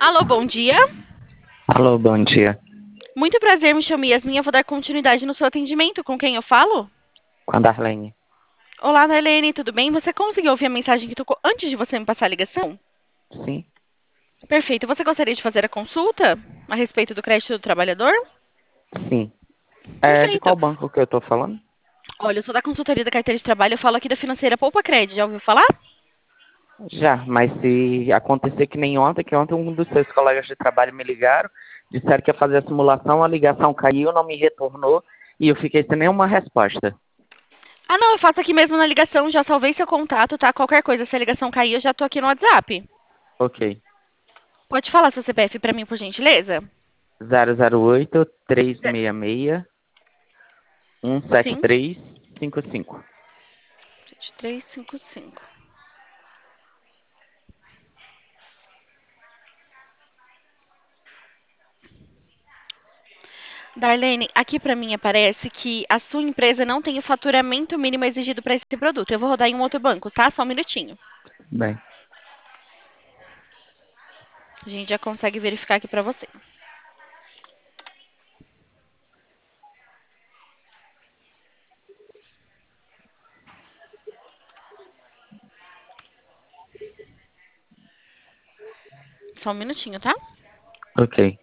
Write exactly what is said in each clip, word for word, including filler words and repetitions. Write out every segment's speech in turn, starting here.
Alô, bom dia. Alô, bom dia. Muito prazer, me chamo Yasmin. Eu vou dar continuidade no seu atendimento. Com quem eu falo? Com a Darlene. Olá, Darlene, tudo bem? Você conseguiu ouvir a mensagem que tocou antes de você me passar a ligação? Sim, Perfeito. Você gostaria de fazer a consulta a respeito do crédito do trabalhador? sim. É de Perfeito. qual banco que eu tô falando? Olha, eu sou da consultoria da carteira de trabalho. Eu falo aqui da financeira Poupa Crédito. Já ouviu falar? Já, mas se acontecer que nem ontem, que ontem um dos seus colegas de trabalho me ligaram, disseram que ia fazer a simulação, a ligação caiu, não me retornou e eu fiquei sem nenhuma resposta. Ah, não, eu faço aqui mesmo na ligação. Já salvei seu contato, tá? Qualquer coisa, se a ligação cair, eu já tô aqui no WhatsApp. Ok. Pode falar seu C P F pra mim, por gentileza? zero zero oito, três seis seis, um sete Sim. três cinco cinco. sete três cinco cinco. Darlene, aqui para mim aparece que a sua empresa não tem o faturamento mínimo exigido para esse produto. Eu vou rodar em um outro banco, tá? Só um minutinho. Bem, A gente já consegue verificar aqui para você. Só um minutinho, tá? ok.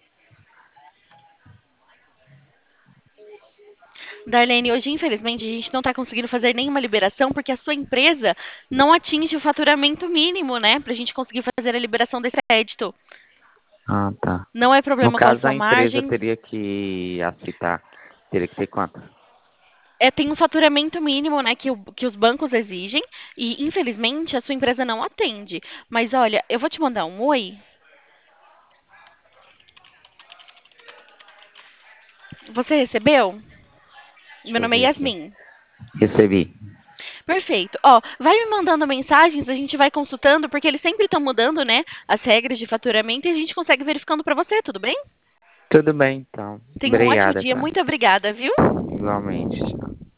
Darlene, hoje, infelizmente, a gente não está conseguindo fazer nenhuma liberação porque a sua empresa não atinge o faturamento mínimo, né? Para a gente conseguir fazer a liberação desse crédito. Ah, tá. Não é No problema com a caso, sua a empresa margem. teria que aceitar. Teria que ter quanto? É, tem um faturamento mínimo, né, que, o- que os bancos exigem, e infelizmente a sua empresa não atende. Mas olha, eu vou te mandar um oi. Você recebeu? Deixa Meu eu nome é ver aqui. Yasmin. Recebi. Perfeito. Ó, vai me mandando mensagens, a gente vai consultando, porque eles sempre estão mudando, né, as regras de faturamento e a gente consegue verificando para você, tudo bem? Tudo bem, então. Tenha um ótimo Obrigada, dia. tá? Muito obrigada, viu? Igualmente. Tchau.